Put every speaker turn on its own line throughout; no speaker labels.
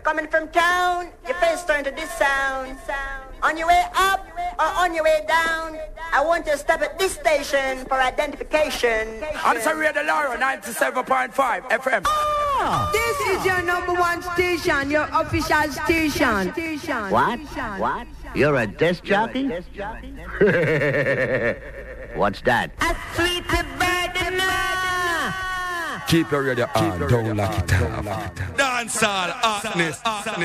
coming from town, your face turn to this sound. On your way up or on your way down, I want you to stop at this station for identification.
I'm sorry, Radio Laura, 97.5 FM.
This is your number one station, your official station.
What? You're a disc jockey? What's that?
A sweet burden.
Keep your radio on, don't lock it down.
Dancehall, hotness.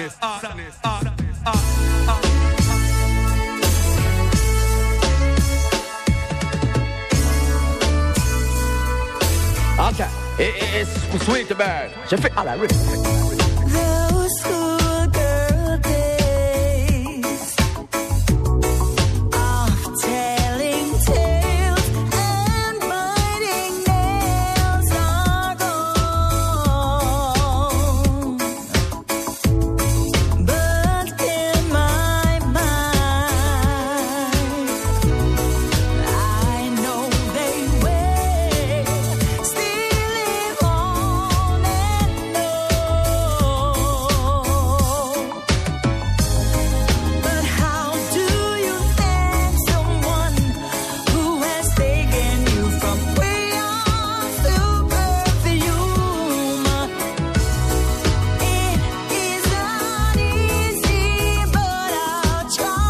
Okay, it's Sweet Bird. All right,
Those schoolgirl days of telling tales and biting nails are gone. But in my mind, I know they will still live on and on. But how do you thank someone who has taken you from beyond to perfume? It is not easy, but I'll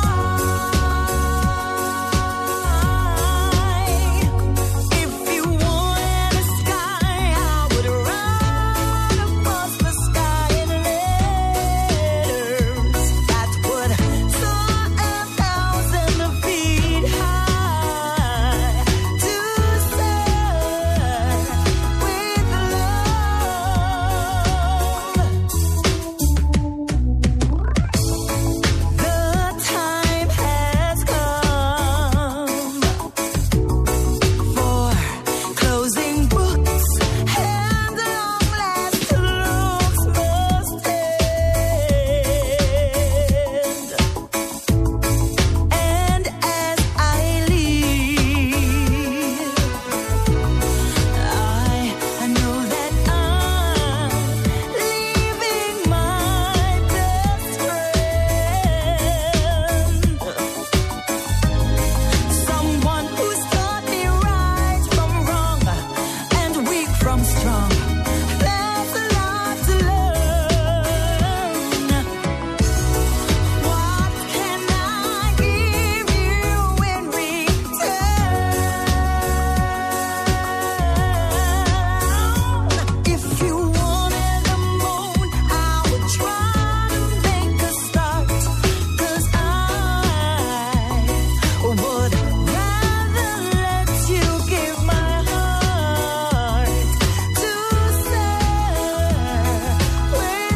try. If you wanted a sky, I would run across the sky in letters that would soar 1,000 feet high to serve with love. The time has come for closing books and long-lasting looks must end. And as I leave, I know that I'm leaving my best friend, someone who's taught me right from wrong and weak from strong. There's a lot to learn. What can I give you in return? If you wanted the moon, I would try to make a start, 'cause I would rather let you give my heart to serve with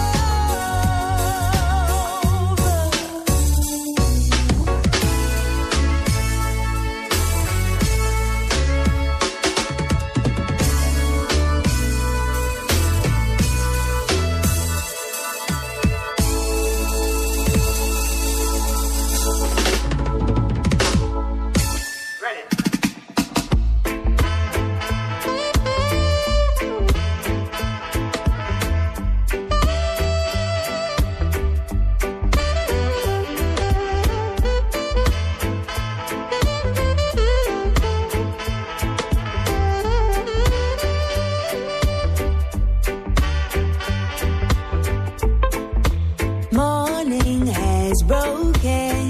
morning has broken.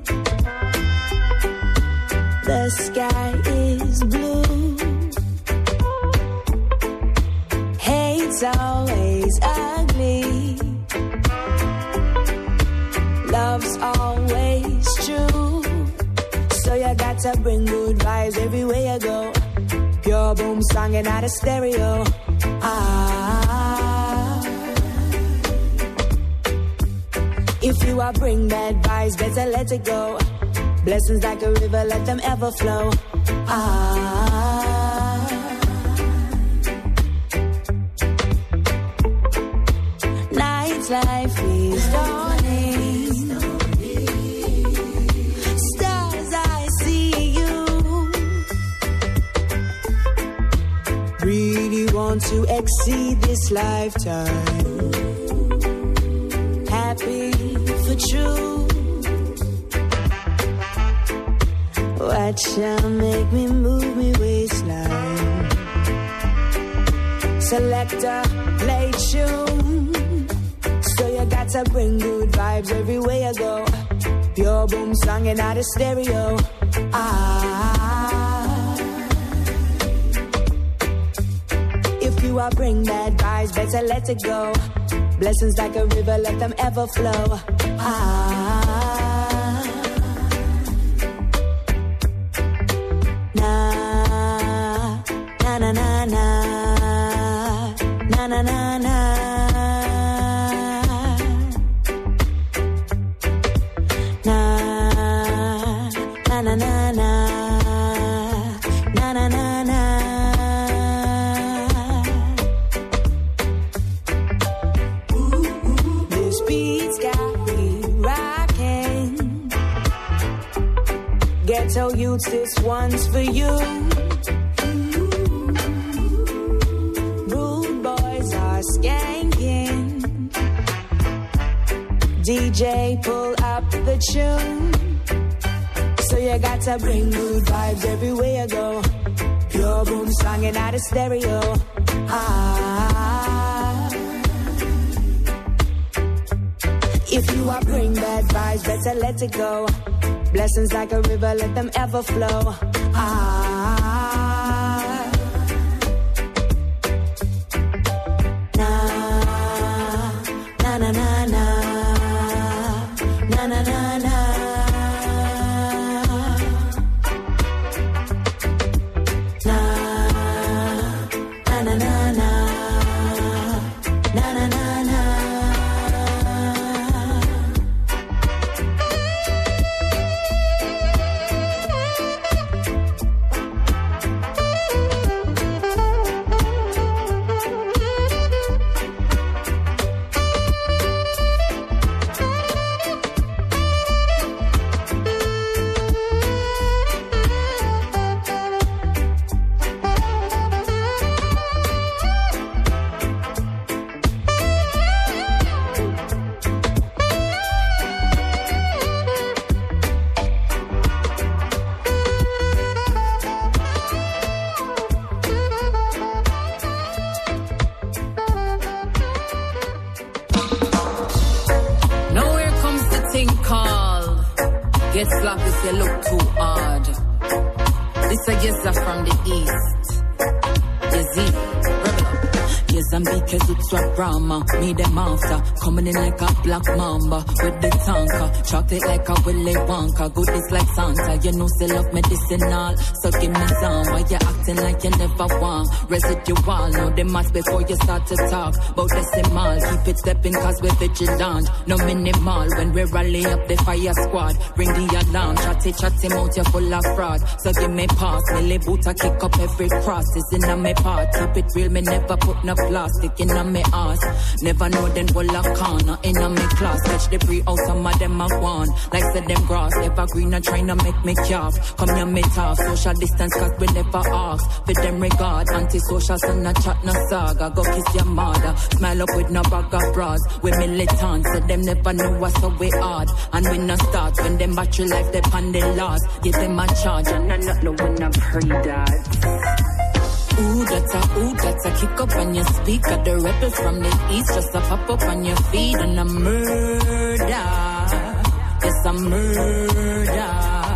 The sky is blue. Hate's always ugly. Love's always true. So you got to bring good vibes everywhere you go. Pure boom songing out of stereo. If you are bring bad vibes, better let it go. Blessings like a river, let them ever flow. Night's life is dawning. Stars, I see you. Really want to exceed this lifetime. the truth. Watch out, make me move me waistline. Selector, play tune. So you got to bring good vibes everywhere you go. Pure boom song and out of stereo. If you are bring bad vibes, better let it go. Blessings like a river, let them ever flow. Na na na na na na na na na. Ghetto youths, this one's for you. Rude boys are skanking. DJ, pull up the tune. So you got to bring good vibes everywhere you go. Pure boom song and out of stereo. If you are bring bad vibes, better let it go. Blessings like a river, let them ever flow. Na na na na na na na na na.
Get slapped if you look too hard. This a yes from the east. Yes, yes, I'm because it's what drama. Me them after. Coming in like a black mamba. With the tanker. Chocolate like a Willy Wonka. Goodies like Santa. You know still love medicinal. So give me some. Why you acting like you never want? Residual. Know the math before you start to talk. About decimal. Keep it stepping cause we're vigilant. No minimal. When we rally up the fire squad. Ring the alarm. Chatty mouth you full of fraud. So give me pass. Millie boot I kick up every cross. It's in a me part. Keep it real. Me never put no plastic in a me ass. Never know then will a corner in a me class. Catch the pre out some of them have won. Like said them grass. Never green and trying to make me calf. Come here me talk. Social distance cause we never ask. For them regard. Anti-social so not chat no saga. Go kiss your mother. Smile up with no bag of bras. We militant. So them never know what's so we hard. And we no start. When them battery life they pan the loss. Give them a charge. And I not know when I've heard that. Ooh, that's a kick up on your speaker. The rebels from the east just a pop up on your feet. And a murder, yes a murder.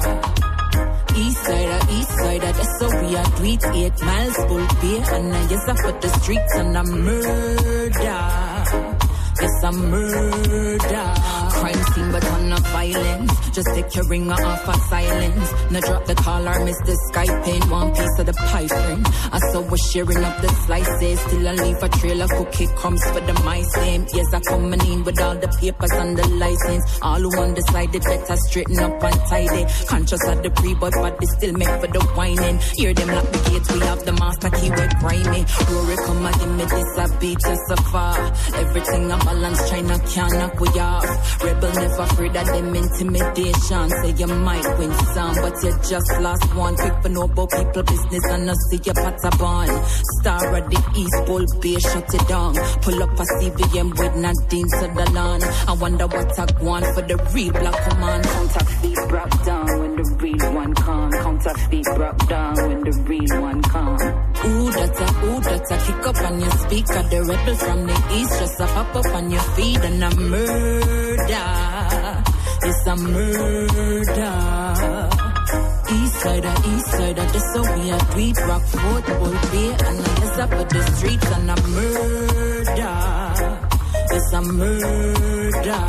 East sider, that's so we are do it. 8 miles full beer. And I yes I put the streets and a murder. Yes a murder. Crime scene but on no violence. Just take your ringer off of silence. Now drop the call or miss the Skype. One piece of the pie frame. I saw we're sharing up the slices. Still I leave a trail of cookie crumbs for the mice name. Yes, I coming in with all the papers and the license. All who undecided better straighten up and tidy. Conscious of the pre-boy but they still make for the whining. Hear them lock the gates, we have the master key with grimy. Rory come and give me this a beat just so far. Everything I'm balance, China can't knock we off. Rebel never afraid of them intimidation. Say you might win some, but you just lost one. Quick for know about people business and not see your pots are born. Star of the East, Bull Bay, shut it down. Pull up a CVM with Nadine Sutherland. I wonder what I want for the real black woman. Counterfeit brought down when the real one come. Counterfeit brought down when the real one come. Ooh, that's a kick up on your speaker. The rebel from the East just a pop up on your feet and a murder. It's a murder. East side, that's how we are. Tweet, Rockford, Bull Bay, and I guess up at the streets and a murder. It's a murder.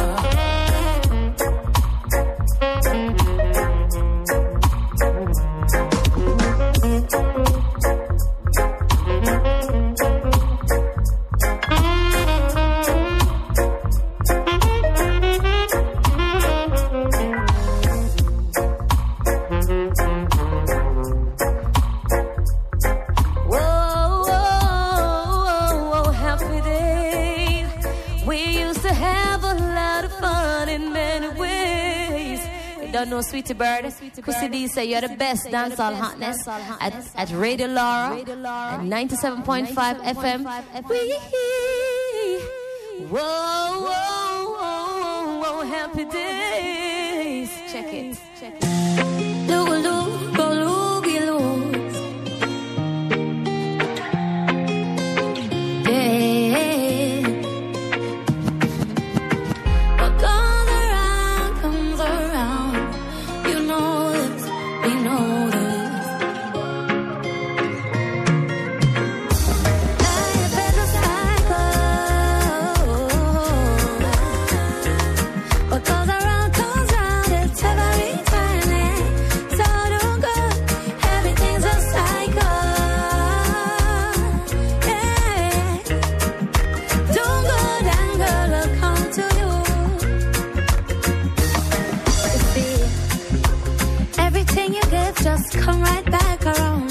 No, Sweetie Bird. Chrissy D say you're the best dancehall hotness at Radio Laura at 97.5 FM. Whoa, happy days. Check it.
Just come right back around.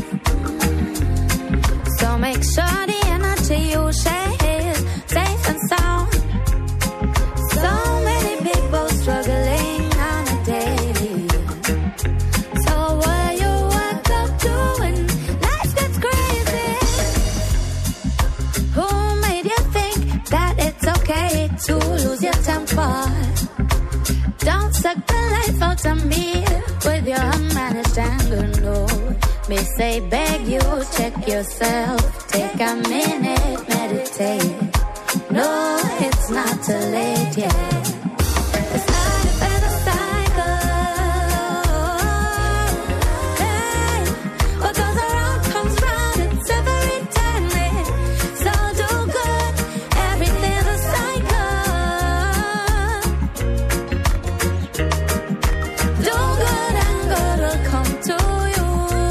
So make sure the energy you share is safe and sound. So many people struggling on a daily. So what you wake up doing? Life gets crazy. Who made you think that it's okay to lose your temper? Don't suck the life out of me with your unmanaged anger, no. Me say beg you, check yourself. Take a minute, meditate. No, it's not too late yet. It's not a better cycle. Hey, what goes around comes round. It's every time. So do good. Everything's a cycle. Do good and good will come to you.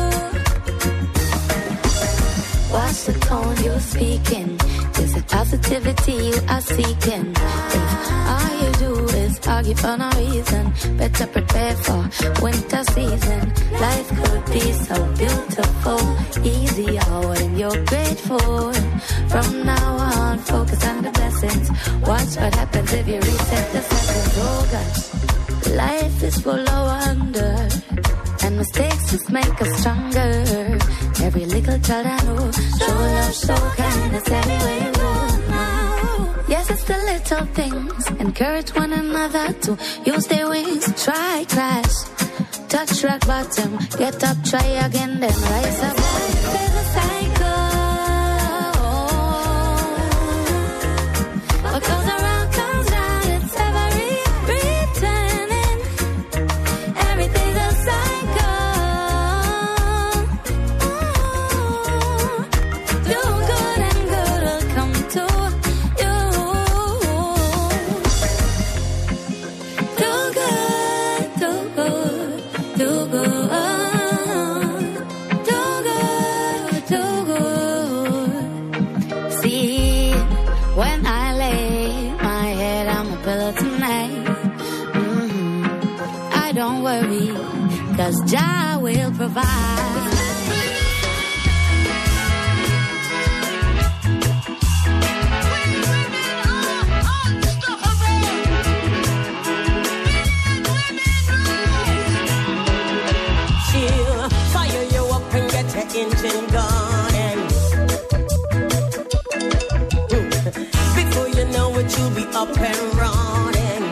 Watch the tone you're speaking. Is it positivity you are seeking? If all you do is argue for no reason, better prepare for winter season. Life could be so beautiful, easier when you're grateful. From now on, focus on the blessings. Watch what happens if you reset the settings. Oh gosh, life is full of wonder, and mistakes just make us stronger. Every little child I know, show love, show kindness everywhere you go now. Yes, it's the little things. Encourage one another to use their wings. Try, crash, touch rock bottom, get up, try again, then rise up. Life is a cycle. What goes around comes round. It's every returning. Everything's a cycle. Do good and good will come to you. Do good, do good, do good. Do good, do good. See, when I lay my head on my pillow tonight, I don't worry, 'cause Jah will provide.
up and running.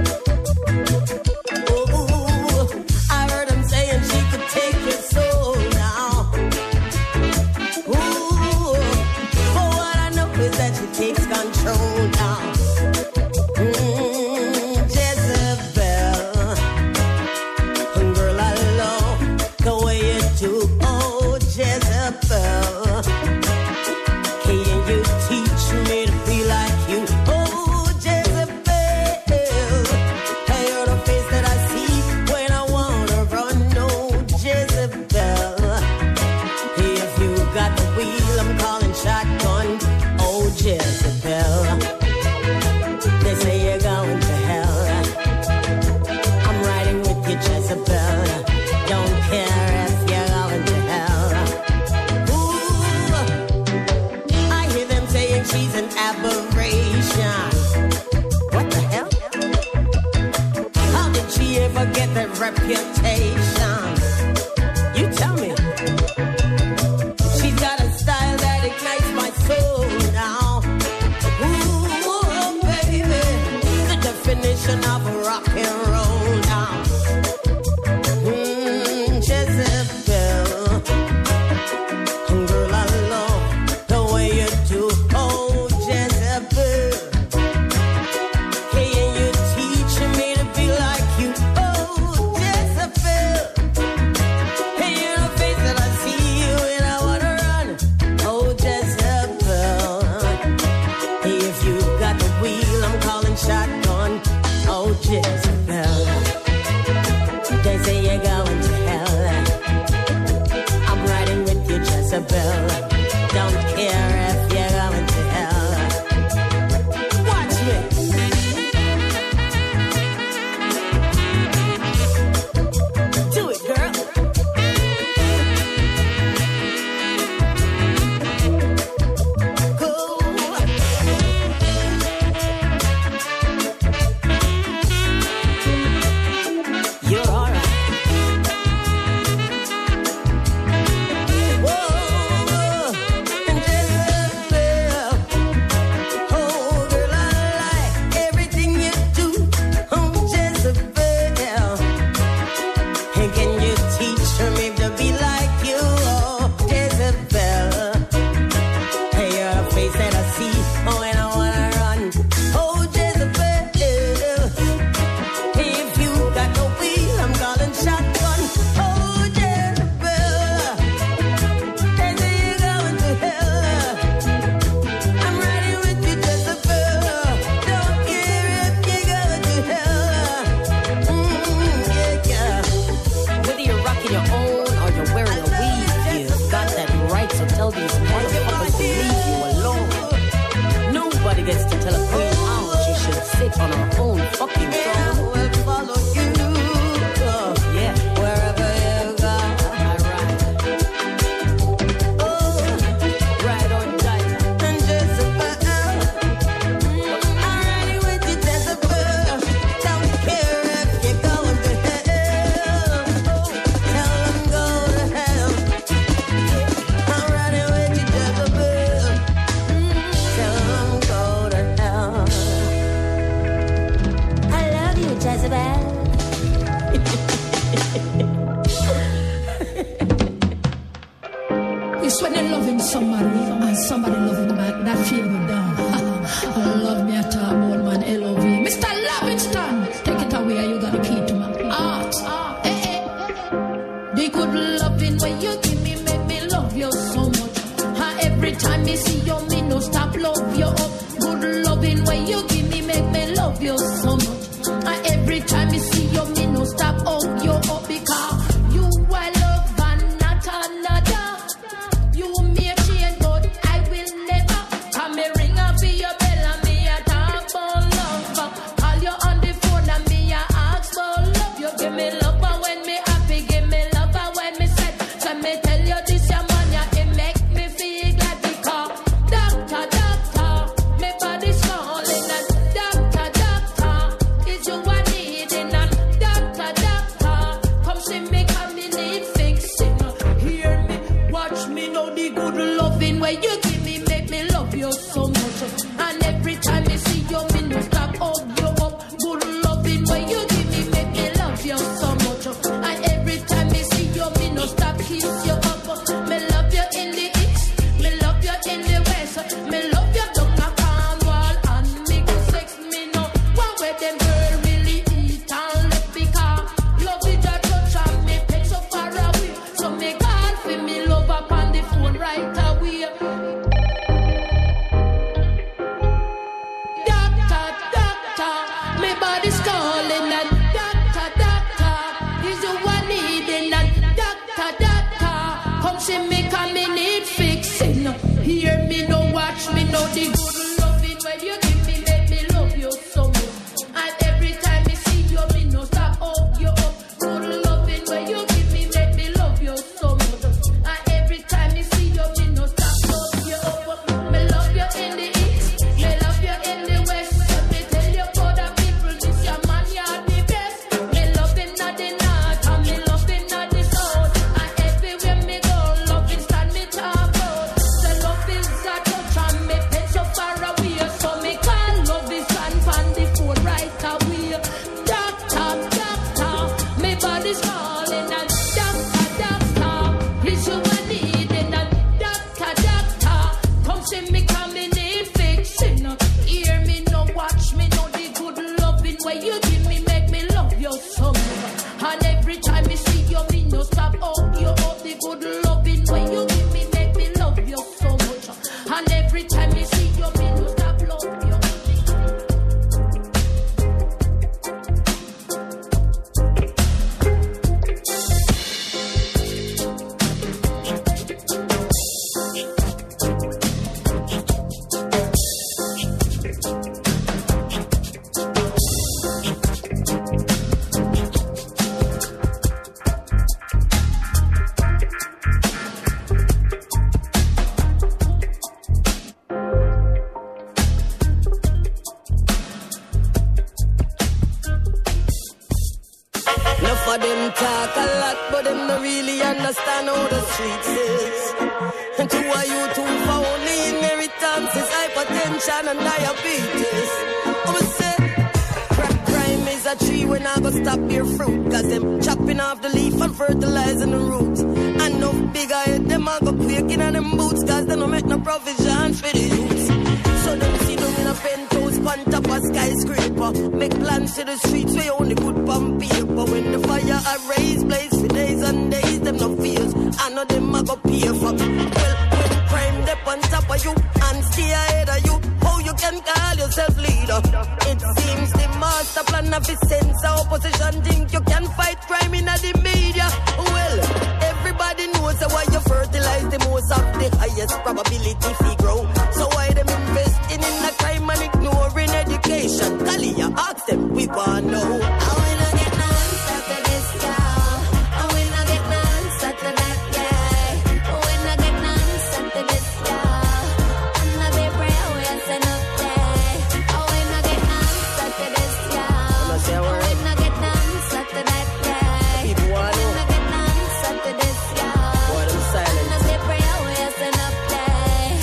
Ooh, I heard him saying she could take your soul now. Ooh, but what I know is that she takes control now. Jezebel, girl, I love the way you do. Oh, Jezebel, can you teach me to be like you? Oh, Jezebel, hey, you're the face that I see when I wanna run. Oh, Jezebel, if you got the wheel, I'm calling shotgun. Oh, Jezebel, they say you're going to hell. I'm riding with you, Jezebel. Don't care if you're going to hell. Ooh, I hear them saying she's an aberration. What the hell? How did she ever get that reputation? You tell me. She's got a style that ignites my soul now. Ooh, baby, the definition of rock and roll now. Jezebel, girl, I love the way you do. Oh, Jezebel, can you teach me to be like you? Oh, Jezebel, hey, you're the face that I see when I wanna run. Oh, Jezebel, hey, if you got the wheel, I'm calling shotgun. Oh, Jezebel, they say you're going to hell. I'm riding with you, Jezebel. Don't care if you're going to hell. Watch me. Do it, girl. Go. You're all right. Whoa, Jezebel. Oh, girl, I like everything you do. Oh, Jezebel. And can you teach me to be like you? Oh, Jezebel. Hey, you're a face that I see when I wanna run. Oh, Jezebel. If you got no wheel, I'm calling shotgun. Oh, Jezebel, they say you're going to hell. I'm riding with you, Jezebel. Don't care if you're going to hell. Yeah.
Whether you're rocking your own or you're wearing a weave, you've got that right to tell these motherfuckers to leave you alone. Nobody gets to tell a queen how she should sit on her own fucking
I
throne.
will follow you.
Yeah,
Wherever you go.
alright.
Oh,
Ride or die.
and Jezebel, I'm riding with you, Jezebel. Don't care if you're going to hell. Tell them go to hell. I'm riding with you, Jezebel. Tell them go to hell.
I love you, Jezebel.
It's when you're loving somebody and somebody loving back, that feel good down. I love me at all, old man, L.O.V. Mr. Livingston, take it away, you got the key to my heart. The good loving when you give me make me love you so much. Every time me see you, me no stop love you up. Good loving when you give me make me love you so much. Every time me see you, me no stop hug you up because you I love and not another. You may change, but I will never. Come me ring and be your bell and me a talk about love. Call you on the phone and me a ask for love. You give me love and when me happy, give me love and when me sad. So me tell you this your man, yeah, it make me feel glad because doctor, me body's calling and doctor, body's calling that doctor, doctor. Is the one needing that doctor, doctor. Come see me, come me need fixing. Hear me, no watch me, no the good loving when you give me, make me love you so much. And every time me see you, me no stop up you up. Good loving when you give me, make me love you so much. And every time me see you, me no stop up you up. Me love you in the east, me love you in the west. Let me tell you for the people, this your man, you're the best. Me loving not the north, and me loving not the south. And everywhere me go, loving stand me talk out. The love is a touch and me pen so far away. So me call love is stand pan the phone right away. Doctor, doctor, me body's calling and doctor, doctor. Is you a needing and doctor, doctor. Come see me coming in fixing. Hear me, no watch me, no the good loving where you give me, make me love you so much. And every time me see you, me no stop up you up. The good loving where you give me, make me love you so much. And every time me see you, me no stop love you.
Enough of them talk a lot, but them don't really understand how the streets is. And two of you two for only inheritances, hypertension and diabetes. I would say, crime is a tree when I go stop your fruit. Cause them chopping off the leaf and fertilizing the roots. And no bigger head, them I go quaking on them boots. Cause they don't make no provision for the youths. So them see them in a penthouse, on top of skyscraper. Make plans to the streets, we only good on paper. When the fire are raised, blaze for days and days, them no fears. I know them I go pay for. Well, when crime dep on top of you and stay ahead of you, how you can call yourself leader? It seems the master plan of his sense of opposition think you can fight crime in the media. Well, everybody knows why you fertilize the most of the highest probability to grow. So why them investing in the crime and ignoring education? Kalia, ask them, we want to know. I will not get no answer to this, girl. I will not get no answer to that, yeah. I will not get no answer to this, girl. I'm not be prayer, we are sent up there. I will not get no answer to this, girl. I will not get no answer to that, yeah. I will not get no answer to this, girl. I'm not be prayer, we are sent up there.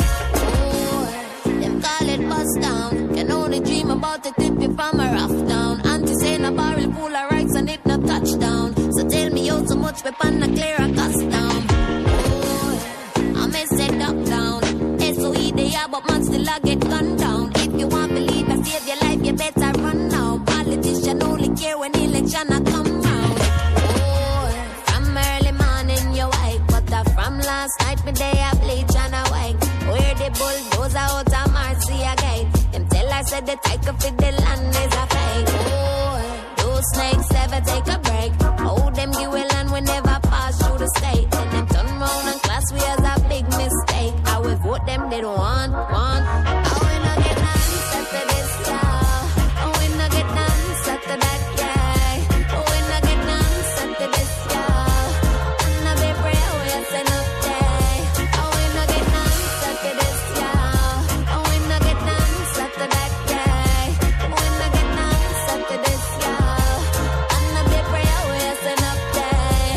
Ooh, them call it bust down. Can only dream about it if you from a rough town. Auntie saying a barrel full of rights and it no touchdown. So tell me how so much weapon a clear a cost down. Ooh, I may say duck down. SOE they are but man still I get gunned down. If you want believe I save your life you better run now. Politician only care when election a come round. Ooh, from early morning you white, but from last night me day I bleach and I white. Where the bulldozer out of Marcia gate. Them tell I said the tiger for the land is a fake. Oh, those snakes ever take a break. Oh, them give a land we never pass through the state. And them turn round and class we as a big mistake. I will vote them they don't want. I will not get no answer to this, yeah. I will not get no answer to that, yeah. I will not get no answer to this, yeah. I'm not be prayer, we are sent up there. I will not get no answer to this, yeah. I will not get no answer to that, yeah. I will not get no answer to this, yeah. I'm not be prayer, we are sent up there.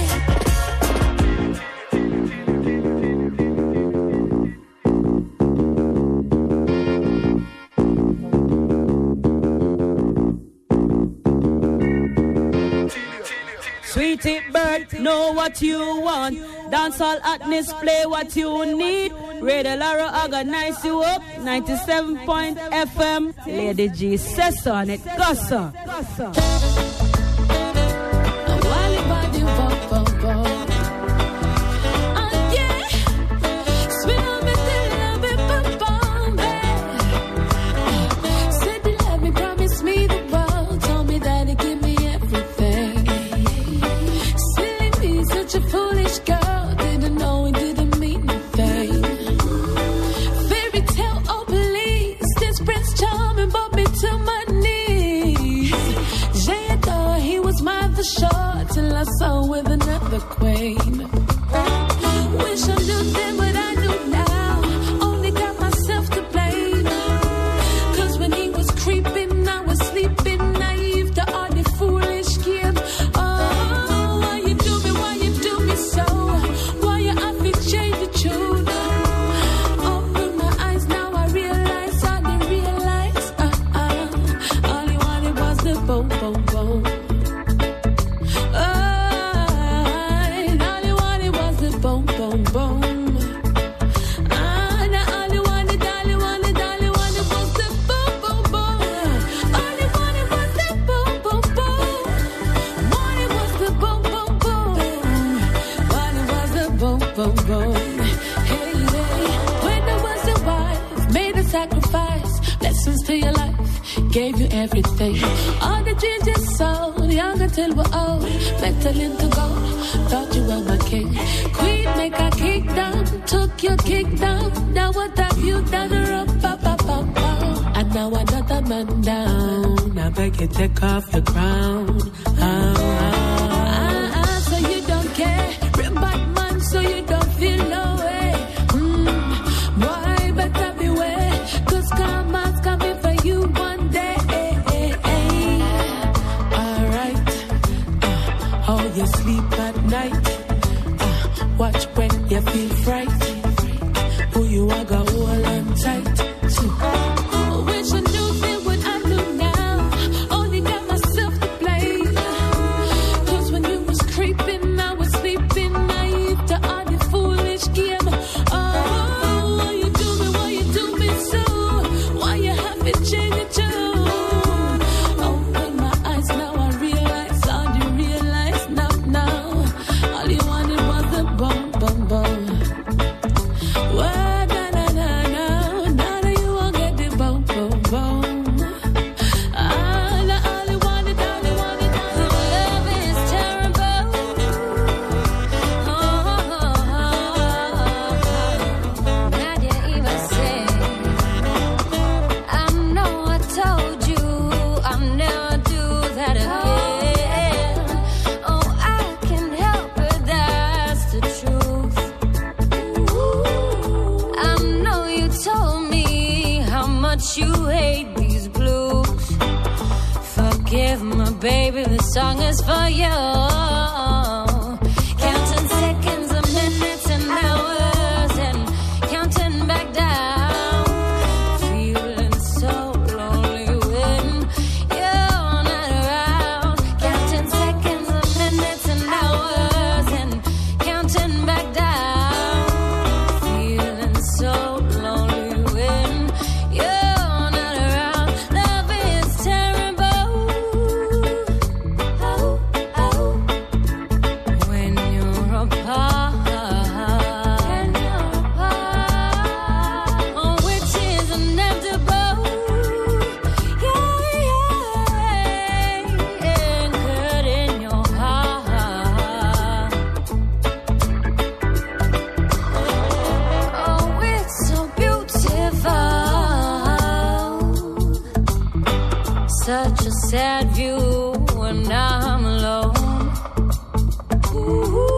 Sweetie bird, know what you want. Dancehall hotness, play what you need. Radio Lara organize you up. 97.FM. Lady G says so and it goes so.
Said you love me, promise me the world. the queen. Wish I knew then what I knew now. Only got myself to blame. Cause when he was creeping, I was sleeping, naive to all the foolish game. Oh, why you do me so? Why you have to change the tune? Open my eyes, now I realize, all they realize. All he wanted was the boom, boom, boom. To your life, gave you everything. All the dreams you sold, young until we're old. Metal into gold, thought you were my king. Queen, make a kick down, took your kick down. Now what have you done? And now another man down. I beg you, take off your crown. So you don't care. Real bad man, so you don't feel no way. Boy, better beware. Cause karma's coming for you one day. Alright. How you sleep at night. Watch when you feel fright. Who you are, go hold on tight. Wish I knew then what I knew now. Only got myself to blame. Cause when you was creeping, I was sleeping, naive to all the foolish game. Oh, why you do me so? Why you have to change your tune? Open my eyes, now I realize, all you realize now. All you wanted was the bum, bum, bum. Well, now that you won't get the bum, bum, bum. All you wanted. Love is terrible. Not yet even say. I know I told you I'll never do that again. Oh, I can't help it, that's the truth. I know you told me how much you hate these blues. Forgive me, baby, this song is for you. Counting seconds and minutes and hours and counting back down. Feeling so lonely when you're not around. Counting seconds and minutes and hours and counting back down. Feeling so lonely when you're not around. Love is terrible. When you're apart. Oh, which is inevitable. Anchored in your heart. Oh, it's so beautiful. Such a sad view when I'm alone. Ooh.